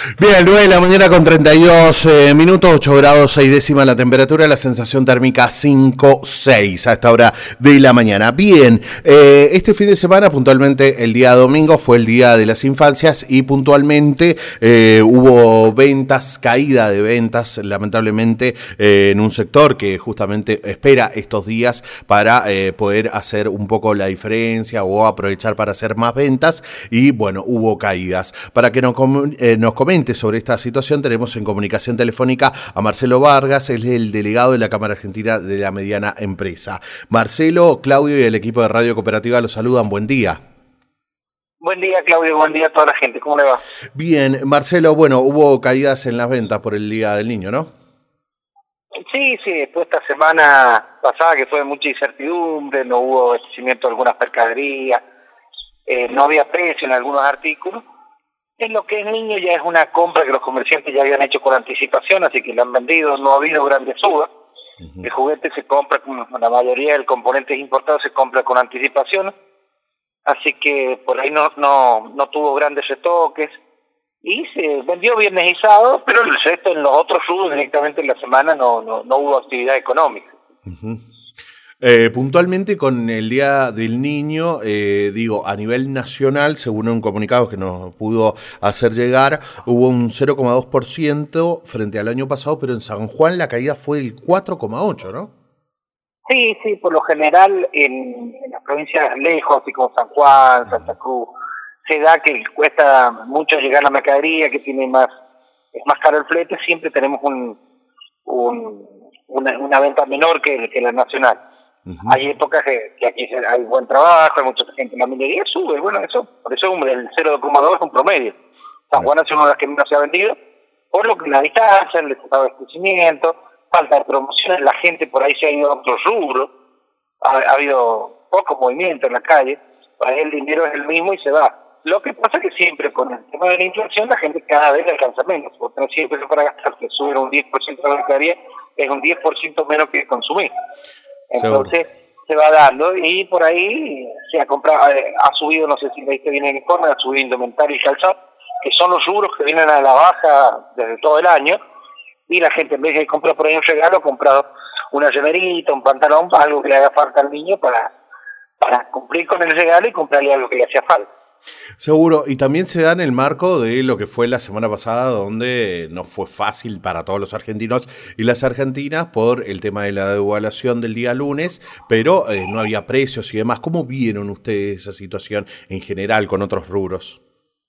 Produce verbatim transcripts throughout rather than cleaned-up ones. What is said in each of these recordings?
Bien, nueve de la mañana con treinta y dos eh, minutos, ocho grados seis décimas la temperatura, la sensación térmica cinco seis a esta hora de la mañana. Bien, eh, este fin de semana, puntualmente el día domingo, fue el Día de las Infancias y puntualmente eh, hubo ventas, caída de ventas, lamentablemente, eh, en un sector que justamente espera estos días para eh, poder hacer un poco la diferencia o aprovechar para hacer más ventas y bueno, hubo caídas. Para que nos, com eh, nos comente sobre esta situación tenemos en comunicación telefónica a Marcelo Vargas, él es el delegado de la Cámara Argentina de la Mediana Empresa. Marcelo, Claudio y el equipo de Radio Cooperativa los saludan, buen día. Buen día, Claudio, buen día a toda la gente, ¿cómo le va? Bien, Marcelo, bueno, hubo caídas en las ventas por el Día del Niño, ¿no? Sí, sí, después esta semana pasada que fue de mucha incertidumbre, no hubo abastecimiento de algunas mercaderías, eh, no había precio en algunos artículos. En lo que es niño ya es una compra que los comerciantes ya habían hecho con anticipación, así que lo han vendido, no ha habido grandes subas. Uh-huh. El juguete se compra, con la mayoría del componente importado se compra con anticipación, así que por ahí no no no tuvo grandes retoques y se vendió viernes y sábado, pero el resto en los otros rubros directamente en la semana no no, no hubo actividad económica. Uh-huh. Eh, puntualmente con el Día del Niño, eh, digo, a nivel nacional, según un comunicado que nos pudo hacer llegar, hubo un cero coma dos por ciento frente al año pasado, pero en San Juan la caída fue del cuatro coma ocho por ciento, ¿no? Sí, sí, por lo general en, en las provincias lejos, así como San Juan, Santa Cruz, se da que cuesta mucho llegar la mercadería, que tiene más, es más caro el flete, siempre tenemos un, un una, una venta menor que, que la nacional. Uh-huh. Hay épocas que, que aquí hay buen trabajo, hay mucha gente en la minería, sube, bueno, eso, por eso el cero coma dos es un promedio. San Juan es una de las que menos se ha vendido, por lo que la distancia, el estado de abastecimiento, falta de promociones, la gente por ahí se ha ido a otros rubros, ha, ha habido poco movimiento en la calle, para ahí el dinero es el mismo y se va. Lo que pasa es que siempre con el tema de la inflación la gente cada vez le alcanza menos, porque tener cien pesos para gastar, que sube un diez por ciento de la mercadería, es un diez por ciento menos que consumir. Entonces seguro se va dando y por ahí se ha comprado, ha subido, no sé si leíste bien el informe, ha subido indumentario y calzado, que son los rubros que vienen a la baja desde todo el año, y la gente en vez de comprar por ahí un regalo, ha comprado una remerita, un pantalón, algo que le haga falta al niño para, para cumplir con el regalo y comprarle algo que le hacía falta. Seguro, y también se da en el marco de lo que fue la semana pasada, donde no fue fácil para todos los argentinos y las argentinas por el tema de la devaluación del día lunes, pero eh, no había precios y demás. ¿Cómo vieron ustedes esa situación en general con otros rubros?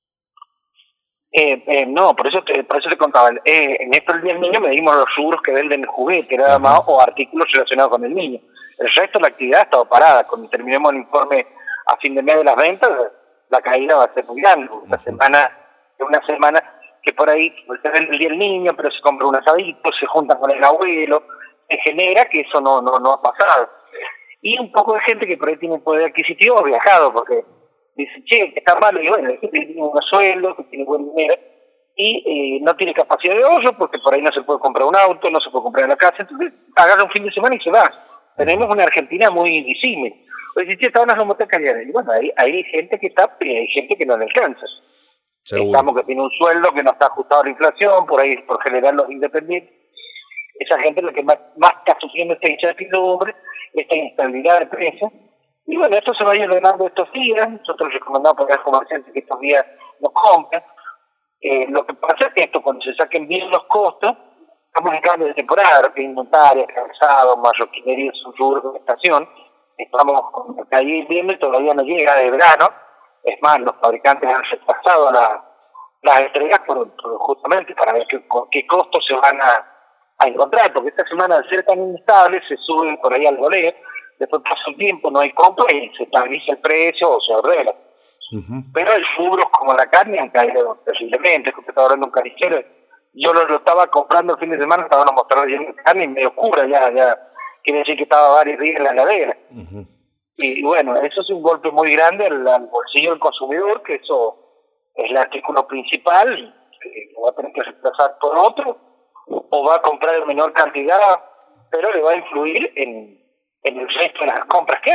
Eh, eh, no, por eso te, por eso te contaba. Eh, en esto el día del niño medimos los rubros que venden juguete, nada más, o artículos relacionados con el niño. El resto de la actividad ha estado parada. Cuando terminemos el informe a fin de mes de las ventas, la caída va a ser muy grande. Una uh-huh. semana, una semana que por ahí se vende el día del niño, pero se compra un asadito, se juntan con el abuelo, se genera que eso no, no, no ha pasado. Y un poco de gente que por ahí tiene poder adquisitivo ha viajado, porque dice, che, que está malo, y bueno, hay gente que tiene un sueldo, que tiene buen dinero, y eh, no tiene capacidad de ahorro, porque por ahí no se puede comprar un auto, no se puede comprar una casa, entonces agarra un fin de semana y se va. Tenemos una Argentina muy disímil. Pues si estaban las homotecas, y bueno, hay, hay gente que está, hay gente que no le alcanza. Seguro. Estamos que tiene un sueldo que no está ajustado a la inflación, por ahí, por general, los independientes. Esa gente es la que más, más está sufriendo esta incertidumbre, esta inestabilidad de precios. Y bueno, esto se va a ir logrando estos días. Nosotros recomendamos para los comerciantes que estos días nos compren. Eh, lo que pasa es que esto, cuando se saquen bien los costos, estamos en cambio de temporada, que inventario, calzado, marroquinería, su rubro de estación. Estamos con la calle invierno y todavía no llega de verano. Es más, los fabricantes han retrasado la, las entregas por, por, justamente para ver qué, con qué costos se van a, a encontrar, porque esta semana, al ser tan inestable, se sube por ahí al goleo, después pasa un tiempo, no hay compra y se estabiliza el precio o se ordena. Uh-huh. Pero hay rubros como la carne han caído terriblemente. Usted estaba hablando de un carnicero, yo lo, lo estaba comprando el fin de semana, estaban a mostrar lleno de carne y medio cura ya, ya quiere decir que estaba varios días en la heladera. Uh-huh. Y, y bueno, eso es un golpe muy grande al, al bolsillo del consumidor, que eso es el artículo principal, que lo va a tener que reemplazar por otro, o va a comprar en menor cantidad, pero le va a influir en, en el resto de las compras que hace.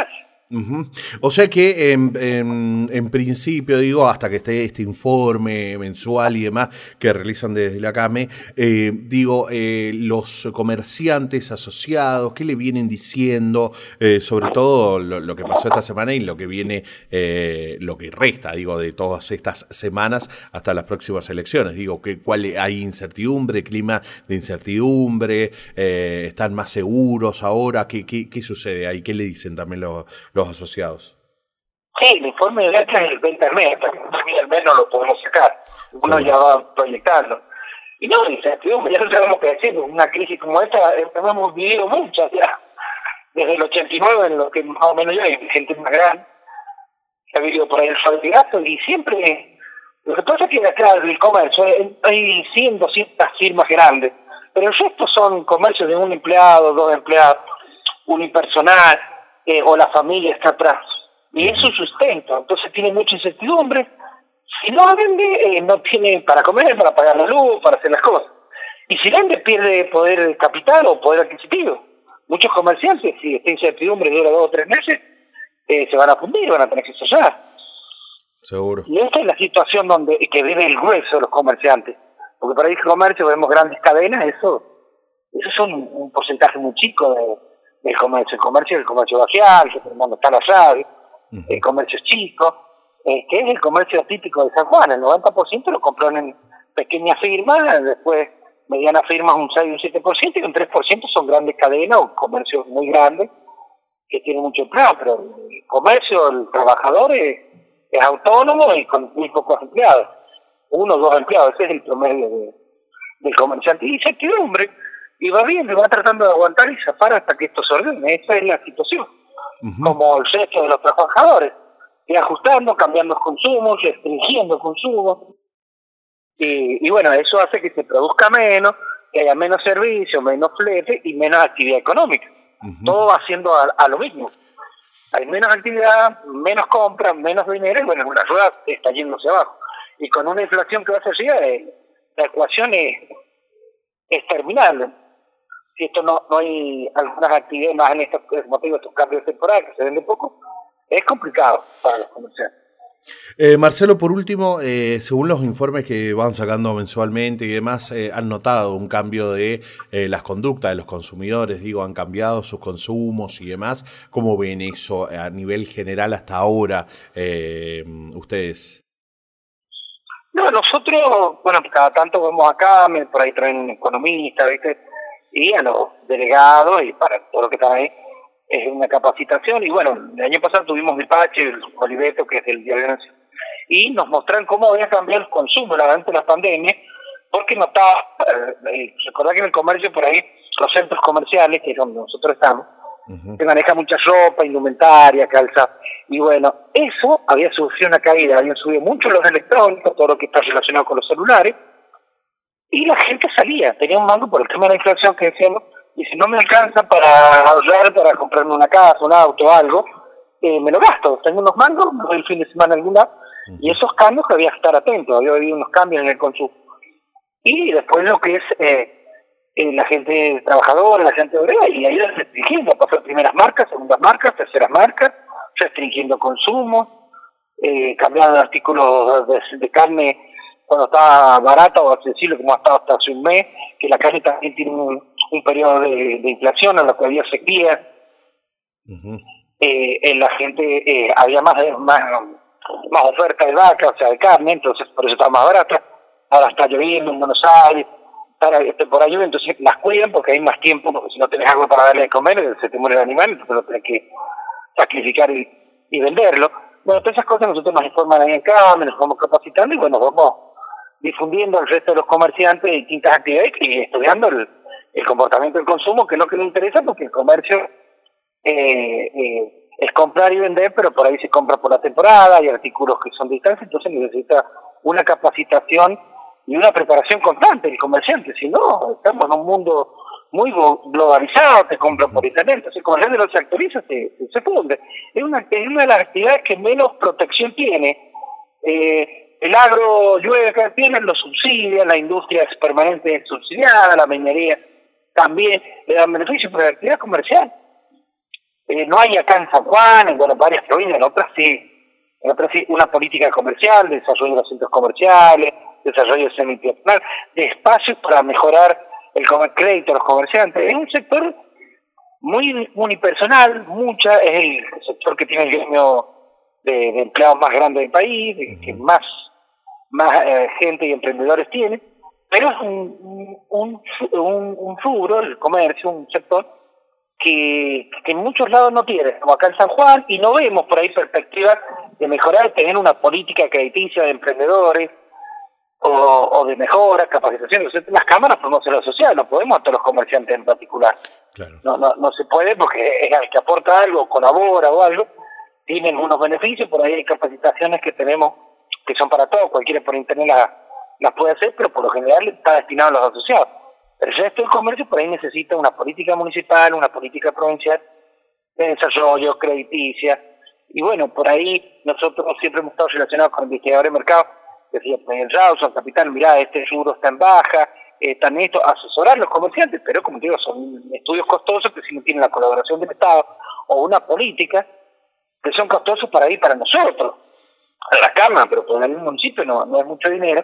Uh-huh. O sea que en, en, en principio, digo, hasta que esté este informe mensual y demás que realizan desde la CAME, eh, digo, eh, los comerciantes asociados, ¿qué le vienen diciendo? Eh, sobre todo lo, lo que pasó esta semana y lo que viene, eh, lo que resta, digo, de todas estas semanas hasta las próximas elecciones. Digo, que cuál hay incertidumbre, clima de incertidumbre, eh, están más seguros ahora, ¿qué, qué, qué sucede ahí? ¿Qué le dicen también los los asociados? Sí, el informe de venta es el veinte al mes, hasta que no al mes no lo podemos sacar. Uno Sí. ya va proyectando. Y no, incertidumbre, ya no sabemos qué decir. Una crisis como esta hemos vivido muchas ya. Desde el ochenta y nueve, en lo que más o menos yo, hay gente más grande que ha vivido por ahí el fabricato, y siempre. Lo que pasa es que acá el comercio hay cien, doscientas firmas grandes, pero el resto son comercios de un empleado, dos empleados, unipersonal. Eh, o la familia está atrás, y eso sustenta, entonces tiene mucha incertidumbre. Si no vende, eh, no tiene para comer, para pagar la luz, para hacer las cosas, y si vende pierde poder capital o poder adquisitivo. Muchos comerciantes, si esta incertidumbre dura dos o tres meses, eh, se van a fundir, van a tener que cerrar. Seguro. Y esta es la situación donde que vive el grueso de los comerciantes, porque para el comercio vemos grandes cadenas, eso, eso son un, un porcentaje muy chico de el comercio, el comercio, el comercio barrial, que tenemos está la radio, uh-huh. El comercio chico, eh, que es el comercio típico de San Juan. El noventa por ciento lo compran en pequeñas firmas, después medianas firmas un seis y un siete por ciento, y un tres por ciento son grandes cadenas o comercios muy grandes que tienen mucho empleo, pero el comercio, el trabajador es, es autónomo y con muy pocos empleados, uno o dos empleados, ese es el promedio de, del comerciante. Y incertidumbre, y va bien, va tratando de aguantar y zafar hasta que esto se ordene. Esa es la situación. Uh-huh. Como el resto de los trabajadores, y ajustando, cambiando los consumos, restringiendo consumos. Y, y bueno, eso hace que se produzca menos, que haya menos servicio, menos flete y menos actividad económica. Uh-huh. Todo va haciendo a, a lo mismo. Hay menos actividad, menos compra, menos dinero, y bueno, la rueda está yéndose abajo. Y con una inflación que va a ser así, eh, la ecuación es, es terminable. Si esto no, no hay algunas actividades más en estos motivos, estos cambios temporales que se venden poco, es complicado para los comerciantes. Eh, Marcelo, por último, eh, según los informes que van sacando mensualmente y demás, eh, han notado un cambio de eh, las conductas de los consumidores, digo, han cambiado sus consumos y demás. ¿Cómo ven eso a nivel general hasta ahora eh, ustedes? No, nosotros, bueno, cada tanto vamos acá, por ahí traen economistas, ¿viste? Y a los delegados y para todo lo que están ahí, es una capacitación. Y bueno, el año pasado tuvimos el Pache, el Oliveto, que es del Diario Nacional, y nos mostraron cómo había cambiado el consumo durante la pandemia, porque notaba, eh, recordad que en el comercio por ahí, los centros comerciales, que es donde nosotros estamos, uh-huh. se maneja mucha ropa, indumentaria, calza, y bueno, eso había sufrido una caída, habían subido mucho los electrónicos, todo lo que está relacionado con los celulares, y la gente salía, tenía un mango por el tema de la inflación que decíamos, y si no me alcanza para ahorrar, para comprarme una casa, un auto o algo, eh, me lo gasto, tengo unos mangos, me voy el fin de semana a algún lado, uh-huh. y esos cambios había que estar atento, había habido unos cambios en el consumo. Y después lo que es eh, eh, la gente trabajadora, la gente obrera, y ahí restringiendo, pasó primeras marcas, segundas marcas, terceras marcas, restringiendo consumo, eh, cambiando artículos de, de carne cuando estaba barata o accesible, como ha estado hasta hace un mes, que la carne también tiene un, un periodo de, de inflación en lo que había sequía. Uh-huh. eh, en la gente eh, había más, más más oferta de vaca, o sea, de carne, entonces por eso está más barata. Ahora está lloviendo en Buenos Aires, está temporada lluvia, entonces las cuidan porque hay más tiempo, porque si no tenés algo para darle de comer, se te muere el animal, entonces lo tenés que sacrificar y, y venderlo. Bueno, todas esas cosas nosotros nos informan ahí en CAME, nos vamos capacitando y bueno, vamos difundiendo al resto de los comerciantes de distintas actividades y estudiando el, el comportamiento del consumo, que es lo que nos interesa, porque el comercio eh, eh, es comprar y vender, pero por ahí se compra por la temporada, hay artículos que son de distancia, entonces necesita una capacitación y una preparación constante del comerciante, si no, estamos en un mundo muy globalizado, te compran por internet, entonces el comerciante no se actualiza, se, se funde. Es una, es una de las actividades que menos protección tiene. Eh, el agro llueve cada tiene, lo subsidia, la industria es permanente subsidiada, la minería también le dan beneficios, pero la actividad comercial Eh, no hay acá en San Juan, en bueno, varias provincias, en otras sí, en otras sí, una política comercial, de desarrollo de los centros comerciales, desarrollo semi-peatonal, de espacios para mejorar el crédito a los comerciantes. Es un sector muy unipersonal, mucha, es el sector que tiene el gremio de, de empleados más grande del país, de, que más, más eh, gente y emprendedores tiene, pero es un, un, un, un rubro, el comercio, un sector que, que en muchos lados no tiene, como acá en San Juan, y no vemos por ahí perspectivas de mejorar, tener una política crediticia de emprendedores, o, o de mejora, capacitación. Las cámaras promoción lo social, no podemos a todos los comerciantes en particular. Claro. No, no, no se puede porque es el que aporta algo, colabora o algo, tienen unos beneficios, por ahí hay capacitaciones que tenemos que son para todos, cualquiera por internet las la puede hacer, pero por lo general está destinado a los asociados. El resto del comercio por ahí necesita una política municipal, una política provincial de desarrollo, crediticia, y bueno, por ahí nosotros siempre hemos estado relacionados con investigadores de mercado, decía, pues el Rawson, Capital, mirá, este rubro está en baja, eh, también esto, asesorar a los comerciantes, pero como te digo, son estudios costosos que si no tienen la colaboración del Estado o una política, que son costosos para ir para nosotros, a la Cámara, pero por el municipio no, no es mucho dinero,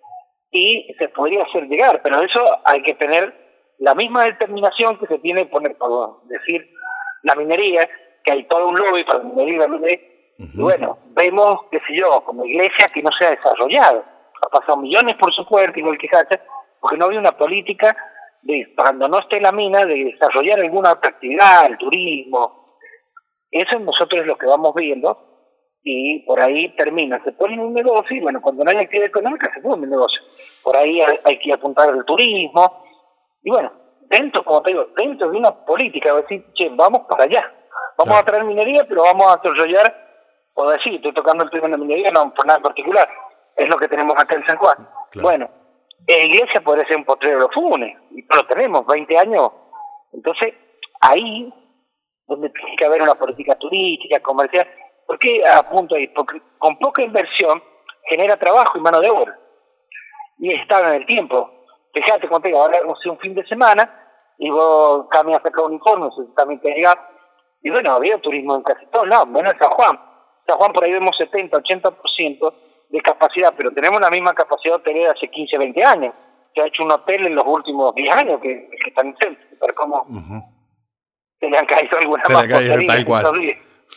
y se podría hacer llegar, pero eso hay que tener la misma determinación que se tiene, poner, por decir, la minería, que hay todo un lobby para la minería y la minería. Uh-huh. Y bueno, vemos, qué sé yo, como iglesia que no se ha desarrollado. Ha pasado millones por su puerta, igual que Hacha, porque no había una política de, cuando no esté la mina, de desarrollar alguna otra actividad, el turismo. Eso nosotros es lo que vamos viendo, y por ahí termina. Se pone un negocio, y bueno, cuando no hay actividad económica, se pone un negocio. Por ahí hay, hay que apuntar al turismo, y bueno, dentro, como te digo, dentro de una política, decir, che, vamos para allá. Vamos claro. a traer minería, pero vamos a desarrollar, o decir, estoy tocando el tema de la minería, no por nada en particular, es lo que tenemos acá en San Juan. Claro. Bueno, la iglesia podría ser un potrero de los funes, y lo tenemos, veinte años. Entonces, ahí, donde tiene que haber una política turística, comercial, ¿por qué apunto ahí? Porque con poca inversión genera trabajo y mano de obra, y está en el tiempo. Fíjate, como te digo, ahora hemos un fin de semana, y vos caminas a sacar un informe, si también te llega. Y bueno, había turismo en casi todos lados, menos en San Juan. San Juan por ahí vemos setenta, ochenta por ciento de capacidad, pero tenemos la misma capacidad hotelera hace quince, veinte años. Se ha hecho un hotel en los últimos diez años que, que están en centro, para cómo uh-huh. se le han caído algunas se más le ha caído tal cual. Eh,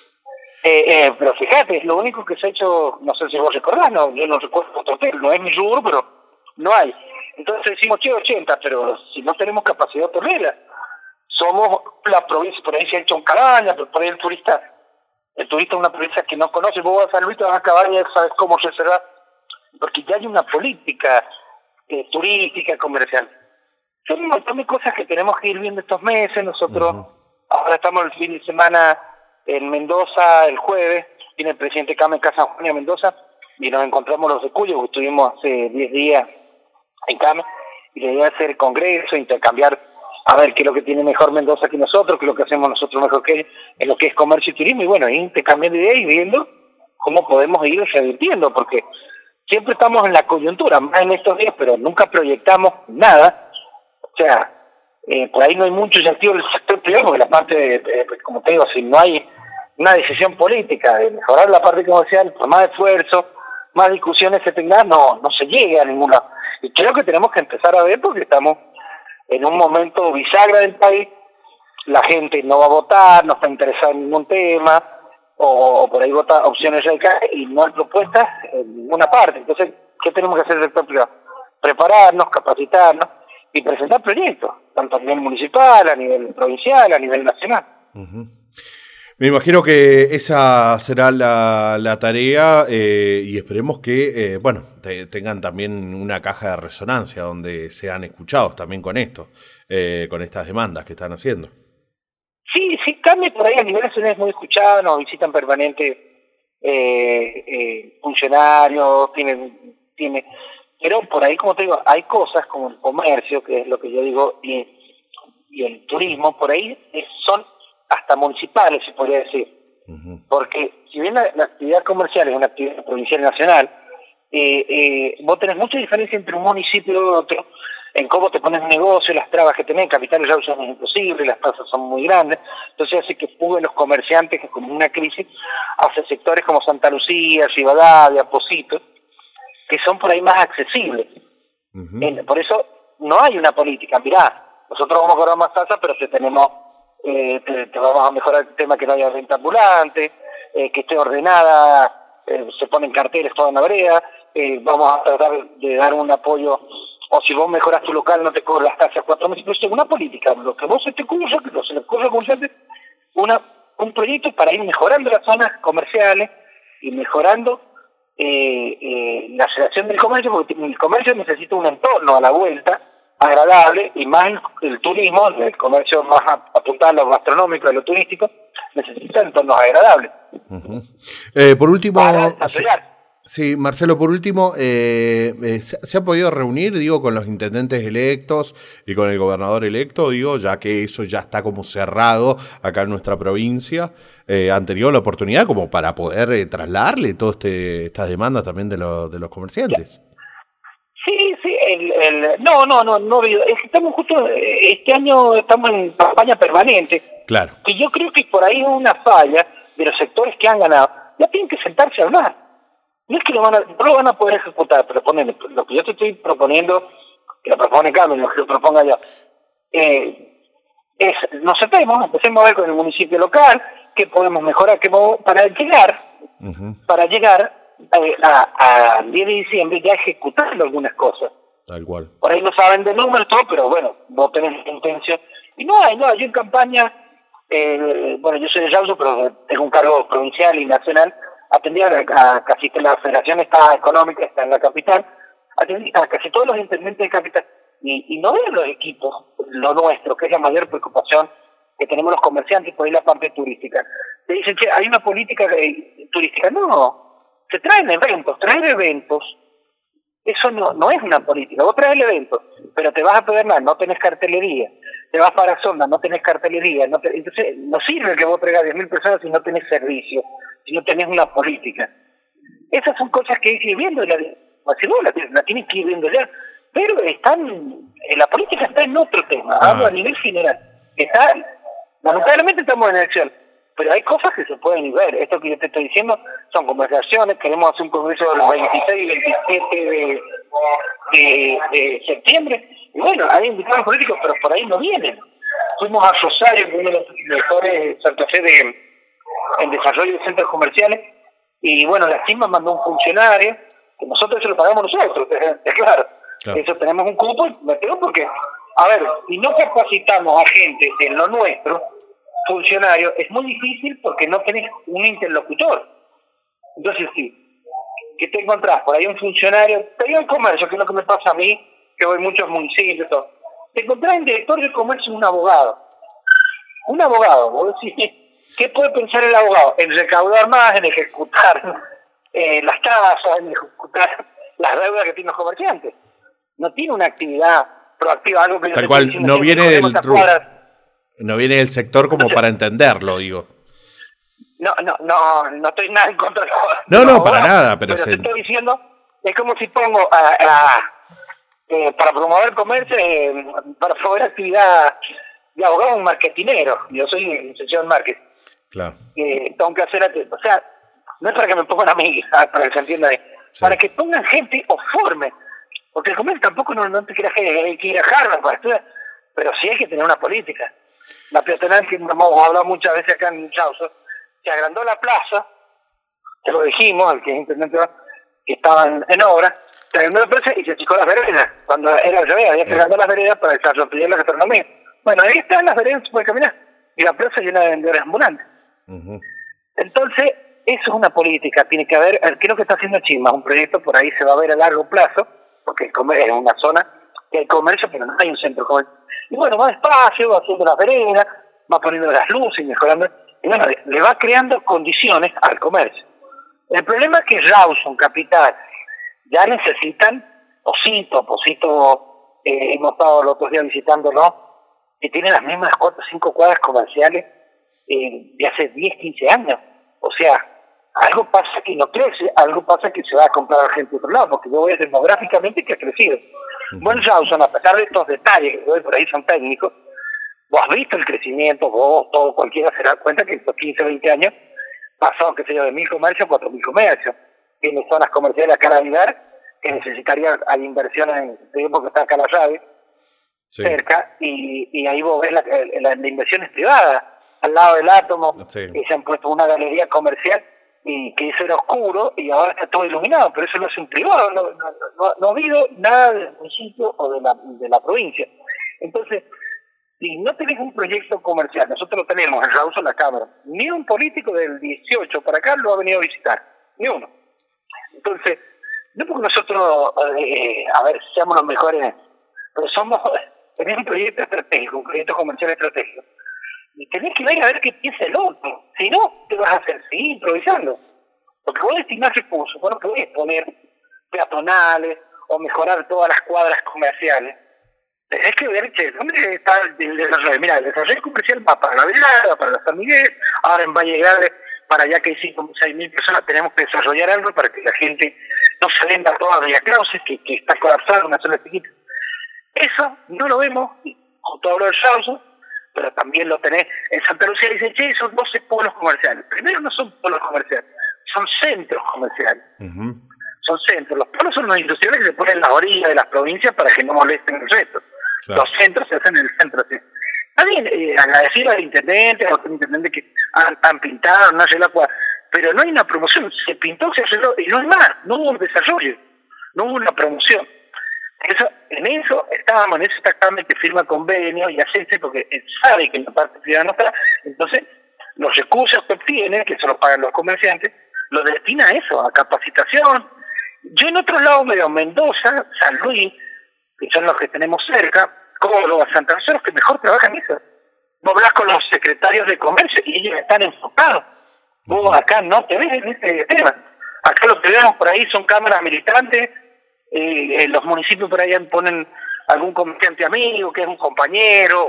eh, pero fíjate, lo único que se ha hecho, no sé si vos recordás, no, yo no recuerdo otro hotel, no es mi rubro, pero no hay. Entonces decimos, che, ochenta, pero si no tenemos capacidad hotelera, somos la provincia, por ahí se ha hecho un cabaña, pero por ahí el turista, el turista es una provincia que no conoce, vos vas a San Luis, te vas a cabaña, sabes cómo reservar, porque ya hay una política eh, turística, comercial. Son un montón de cosas que tenemos que ir viendo estos meses. Nosotros uh-huh. ahora estamos el fin de semana en Mendoza, el jueves, viene el presidente Came Casa San Juan a Mendoza, y nos encontramos los de Cuyo, que estuvimos hace diez días en Came, y la idea es hacer congreso, intercambiar, a ver qué es lo que tiene mejor Mendoza que nosotros, qué es lo que hacemos nosotros mejor que ellos, en lo que es comercio y turismo, y bueno, intercambiando ideas y viendo cómo podemos ir revirtiendo, porque siempre estamos en la coyuntura, más en estos días, pero nunca proyectamos nada. O sea, eh, por ahí no hay mucho sentido del sector privado, porque la parte, de, de, como te digo, si no hay una decisión política de mejorar la parte comercial, por más esfuerzo, más discusiones se tengan, no, no se llega a ningún lado. Y creo que tenemos que empezar a ver, porque estamos en un momento bisagra del país, la gente no va a votar, no está interesada en ningún tema, o, o por ahí vota opciones radicales, y no hay propuestas en ninguna parte. Entonces, ¿qué tenemos que hacer en el sector privado? Prepararnos, capacitarnos y presentar proyectos, tanto a nivel municipal, a nivel provincial, a nivel nacional. Uh-huh. Me imagino que esa será la, la tarea eh, y esperemos que, eh, bueno, te, tengan también una caja de resonancia donde sean escuchados también con esto, eh, con estas demandas que están haciendo. Sí, sí, cambia por ahí a nivel nacional, es muy escuchado, nos visitan permanente eh, eh, funcionarios, tienen, tiene, pero por ahí, como te digo, hay cosas como el comercio, que es lo que yo digo, y, y el turismo, por ahí son hasta municipales, se podría decir. Uh-huh. Porque si bien la, la actividad comercial es una actividad provincial y nacional, eh, eh, vos tenés mucha diferencia entre un municipio y otro en cómo te pones un negocio, las trabas que tenés, capitales ya son imposibles, las tasas son muy grandes, entonces hace que fuguen los comerciantes que con una crisis hacia sectores como Santa Lucía, Rivadavia, Pocito, que son por ahí más accesibles. Uh-huh. En, por eso no hay una política, mirá, nosotros vamos a cobrar más tasas, pero te tenemos, eh, te, te vamos a mejorar el tema que no haya renta ambulante, eh, que esté ordenada, eh, se ponen carteles toda en la vereda, eh, vamos a tratar de dar un apoyo, o si vos mejoras tu local no te cobras las tasas cuatro meses, pero es una política, lo que vos se te ocurra, que se le ocurra al comerciante, una, un proyecto para ir mejorando las zonas comerciales y mejorando eh, eh, la relación del comercio, porque el comercio necesita un entorno a la vuelta agradable, y más el, el turismo, el comercio más apuntado a lo gastronómico, a lo turístico, necesita entornos agradables. Uh-huh. Eh, por último, sí, sí, Marcelo, por último, eh, eh, ¿se, ¿se ha podido reunir, digo, con los intendentes electos y con el gobernador electo, digo, ya que eso ya está como cerrado acá en nuestra provincia? Eh, ¿Han tenido la oportunidad como para poder eh, trasladarle todas este, estas demandas también de, lo, de los comerciantes? Sí, sí, el, el, no, no, no, no, es que estamos justo, este año estamos en campaña permanente. Claro. Y yo creo que por ahí es una falla de los sectores que han ganado. Ya tienen que sentarse a hablar. No es que lo van a, no lo van a poder ejecutar, pero ponen, lo que yo te estoy proponiendo, que lo propone Carmen, lo que lo proponga yo, eh, es, nos sentemos, empecemos a ver con el municipio local, qué podemos mejorar, qué podemos, para llegar, uh-huh. para llegar a, a diez de diciembre ya ejecutando algunas cosas. Tal cual. Por ahí no saben de números todo, pero bueno, vos tenés intención. Y no hay, no, yo en campaña, eh, bueno, yo soy de Yauso, pero tengo un cargo provincial y nacional, atendí a, a casi que la federación está económica, está en la capital, atendí a casi todos los intendentes de capital, y, y no ven los equipos, lo nuestro, que es la mayor preocupación que tenemos los comerciantes, por ahí la parte turística. Te dicen que hay una política de, turística, no. Se traen eventos, traer eventos, eso no no es una política. Vos traes el evento, pero te vas a Pedernal, no tenés cartelería, te vas para Sonda, no tenés cartelería, no te, entonces no sirve que vos traigas diez mil personas si no tenés servicio, si no tenés una política. Esas son cosas que hay que ir viendo, la, si no, la, la tienes que ir viendo ya, pero están, la política está en otro tema, ah. hablo a nivel general. Está, lamentablemente estamos en elección, pero hay cosas que se pueden ver. Esto que yo te estoy diciendo son conversaciones. Queremos hacer un congreso los veintiséis y veintisiete de, de, de septiembre. Y bueno, hay invitados políticos, pero por ahí no vienen. Fuimos a Rosario, uno de los mejores Santa Fe de, en desarrollo de centros comerciales. Y bueno, la CIMA mandó un funcionario, que nosotros eso lo pagamos nosotros, es claro. claro. Eso tenemos un cupo, porque, a ver, si no capacitamos a gente en lo nuestro, funcionario, es muy difícil porque no tenés un interlocutor. Entonces, sí, que te encontrás por ahí un funcionario, te digo el comercio, que es lo que me pasa a mí, que voy a muchos municipios, todo. Te encontrás en director del comercio un abogado. Un abogado, vos decís, ¿qué puede pensar el abogado? En recaudar más, en ejecutar eh, las tasas, en ejecutar las deudas que tienen los comerciantes. No tiene una actividad proactiva, algo que... Tal cual, no viene del rubro. No viene del sector como para entenderlo, digo. No, no, no, no estoy nada en contra de No, no, no para bueno, nada, pero... Pero se... te estoy diciendo, es como si pongo a, a, eh, para promover comercio, eh, para promover actividad de abogado, un marketinero. Yo soy licenciado en marketing. Claro. Eh, tengo que hacer, o sea, no es para que me pongan a mí, para que se entienda, sí. para que pongan gente o formen. Porque el comercio tampoco no, no te quieras que hay que ir a Harvard para estudiar, pero sí hay que tener una política. La peatonal, que hemos hablado muchas veces acá en Chauzo, se agrandó la plaza, te lo dijimos, el que es intendente, que estaban en obra, se agrandó la plaza y se achicó las veredas. Cuando era al revés, había que agrandar las veredas para desarrollar la gastronomía. Bueno, ahí están las veredas, se puede caminar. Y la plaza llena de vendedores ambulantes. Uh-huh. Entonces, eso es una política. Tiene que haber, ¿qué es lo que está haciendo Chisma? Un proyecto por ahí se va a ver a largo plazo, porque el comercio es una zona que hay comercio, pero no hay un centro comercial. Y bueno, va despacio, va haciendo las veredas, va poniendo las luces, mejorando, y bueno, le va creando condiciones al comercio. El problema es que Rawson, Capital, ya necesitan, Pocito, Pocito, eh, hemos estado los otros días visitándolo, que tiene las mismas cuatro o cinco cuadras comerciales eh, de hace diez, quince años. O sea, algo pasa que no crece, algo pasa que se va a comprar a gente de otro lado, porque yo voy demográficamente que ha crecido. Uh-huh. Vos en Rawson, a pesar de estos detalles que hoy por ahí son técnicos, vos has visto el crecimiento, vos, todo cualquiera se da cuenta que en estos quince, veinte años pasó, qué sé yo, de mil comercios a cuatro mil comercios. Tiene zonas comerciales acá a Aguilar que necesitaría, hay inversiones en tiempo que está acá la llave, sí. cerca, y, y ahí vos ves la, la, la inversión es privada, al lado del átomo, sí. y se han puesto una galería comercial y que eso era oscuro y ahora está todo iluminado, pero eso no es un privado, no, no, no, no ha habido nada del municipio o de la, de la provincia. Entonces, si no tenés un proyecto comercial, nosotros lo tenemos en Rawson la Cámara, ni un político del dieciocho para acá lo ha venido a visitar, ni uno. Entonces, no porque nosotros, eh, a ver, seamos los mejores, pero somos, tenés un proyecto estratégico, un proyecto comercial estratégico, y tenés que ir a ver qué piensa el otro, si no, te vas a hacer seguir improvisando, porque vos destinás recursos, vos no podés poner peatonales o mejorar todas las cuadras comerciales. Tenés que ver, che, ¿dónde está el desarrollo? Mira, el desarrollo comercial va para la Velada, para la San Miguel, ahora en Valle Grande, para allá que hay cinco o seis mil personas, tenemos que desarrollar algo para que la gente no se venda toda Villa Clauses, que, que está colapsada en una zona chiquita. Eso no lo vemos, justo hablo del Rawson, pero también lo tenés en Santa Lucía, dicen, che, son doce polos comerciales. Primero no son polos comerciales, son centros comerciales. Uh-huh. Son centros. Los polos son los industriales que se ponen en las orillas de las provincias para que no molesten el resto. Claro. Los centros se hacen en el centro. ¿Sí? Está bien, eh, agradecer al intendente, a los intendentes que han, han pintado, no sé la cual, pero no hay una promoción. Se pintó, se arregló, y no hay más. No hubo un desarrollo, no hubo una promoción. Eso, en eso estábamos, en eso exactamente firma convenio y hacerse, porque él sabe que en la parte privada no está. Entonces, los recursos que obtiene, que se los pagan los comerciantes, los destina a eso, a capacitación. Yo en otros lados veo Mendoza, San Luis, que son los que tenemos cerca, Córdoba, Santa Rosa, los que mejor trabajan eso. Vos hablas con los secretarios de comercio y ellos están enfocados. Vos acá no te ves en este tema. Acá lo que vemos por ahí son cámaras militantes, eh, en los municipios por ahí ponen algún comerciante amigo, que es un compañero,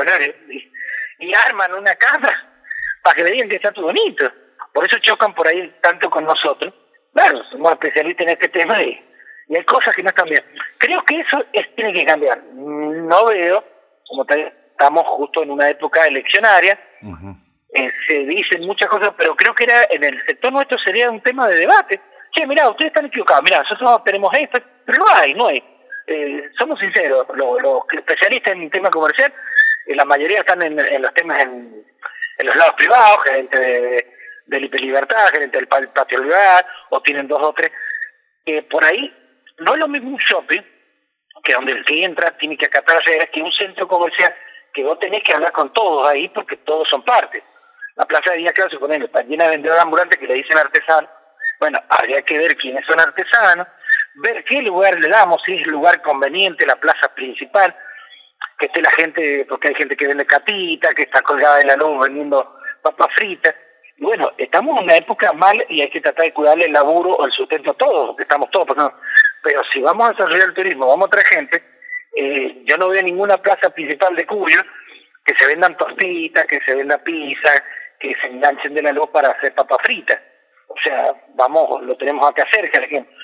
y, y arman una casa para que le digan que está todo bonito. Por eso chocan por ahí tanto con nosotros. Claro, somos especialistas en este tema y, y hay cosas que no están bien. Creo que eso es, tiene que cambiar. No veo, como te, estamos justo en una época eleccionaria, uh-huh. eh, se dicen muchas cosas, pero creo que era en el sector nuestro sería un tema de debate. Che, mirá, ustedes están equivocados, mirá, nosotros tenemos esto, pero no hay, no hay. Eh, somos sinceros, los, los especialistas en tema comercial, eh, la mayoría están en, en los temas en, en los lados privados, gerente de del Hiperlibertad, gerente del Patio Lugar, o tienen dos o tres, que por ahí no es lo mismo un shopping, que donde el que entra tiene que acatar las reglas, que un centro comercial, que vos tenés que hablar con todos ahí, porque todos son parte. La plaza de Villa Clauses, por ejemplo, está llena de vendedores ambulantes que le dicen artesanos. Bueno, habría que ver quiénes son artesanos, ver qué lugar le damos, si es el lugar conveniente, la plaza principal, que esté la gente, porque hay gente que vende capita, que está colgada en la luz vendiendo papas fritas. Bueno, estamos en una época mal y hay que tratar de cuidarle el laburo o el sustento a todos, porque estamos todos pasando. Pero si vamos a desarrollar el turismo, vamos a traer gente, eh, yo no veo ninguna plaza principal de Cuyo que se vendan tortitas, que se venda pizza, que se enganchen de la luz para hacer papas fritas. O sea, vamos, lo tenemos acá cerca.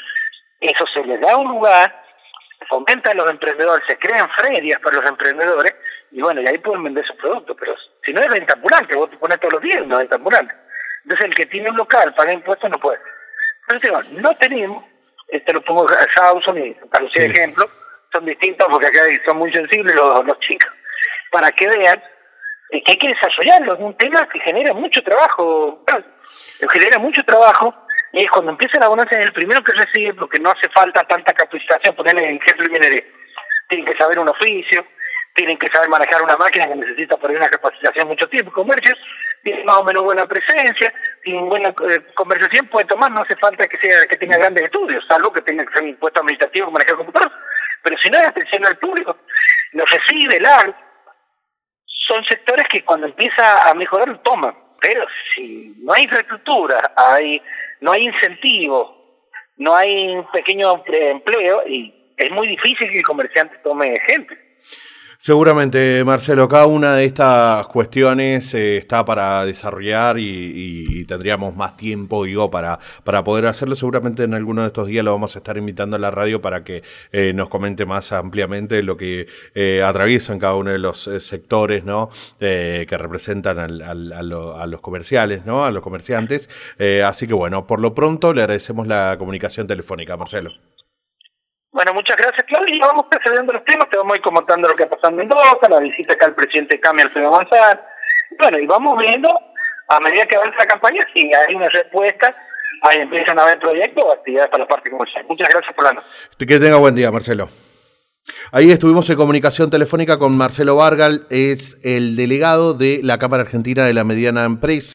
Eso se les da un lugar, fomenta a los emprendedores, se crean ferias para los emprendedores, y bueno, y ahí pueden vender sus productos, pero si no es venta ambulante, vos te pones todos los días, no es venta ambulante. Entonces el que tiene un local, paga impuestos, no puede. Entonces, bueno, no tenemos, este lo pongo a Rawson y para usted sí. Ejemplo, son distintos porque acá son muy sensibles los, los chicos, para que vean que hay que desarrollarlo, es un tema que genera mucho trabajo, genera mucho trabajo, y es cuando empieza la abundancia es el primero que recibe, porque no hace falta tanta capacitación, ponerle en ejemplo viene tienen que saber un oficio, tienen que saber manejar una máquina que necesita por ahí una capacitación mucho tiempo. Comercios tienen más o menos buena presencia, tienen buena eh, conversación, puede tomar, no hace falta que sea que tenga grandes estudios, salvo que tenga que ser impuesto administrativo, manejar computador. Pero si no hay atención al público, lo recibe, el A R, son sectores que cuando empieza a mejorar lo toman. Pero si no hay infraestructura, hay no hay incentivos, no hay un pequeño empleo, y es muy difícil que el comerciante tome gente. Seguramente, Marcelo, cada una de estas cuestiones eh, está para desarrollar y, y, y tendríamos más tiempo, digo, para, para poder hacerlo. Seguramente en alguno de estos días lo vamos a estar invitando a la radio para que eh, nos comente más ampliamente lo que eh, atraviesan cada uno de los eh, sectores, ¿no? Eh, que representan al, al, a, lo, a los comerciales, ¿no? A los comerciantes. Eh, así que bueno, por lo pronto le agradecemos la comunicación telefónica, Marcelo. Bueno, muchas gracias, Claudio. Y vamos procediendo los temas, te vamos a ir comentando lo que está pasando en Mendoza, la visita acá al presidente Cami, Alfredo González. Bueno, y vamos viendo, a medida que avanza la campaña, si hay una respuesta, ahí empiezan a haber proyectos o actividades para la parte comercial. Muchas gracias por la noche. Que tenga buen día, Marcelo. Ahí estuvimos en comunicación telefónica con Marcelo Bargal, es el delegado de la Cámara Argentina de la Mediana Empresa.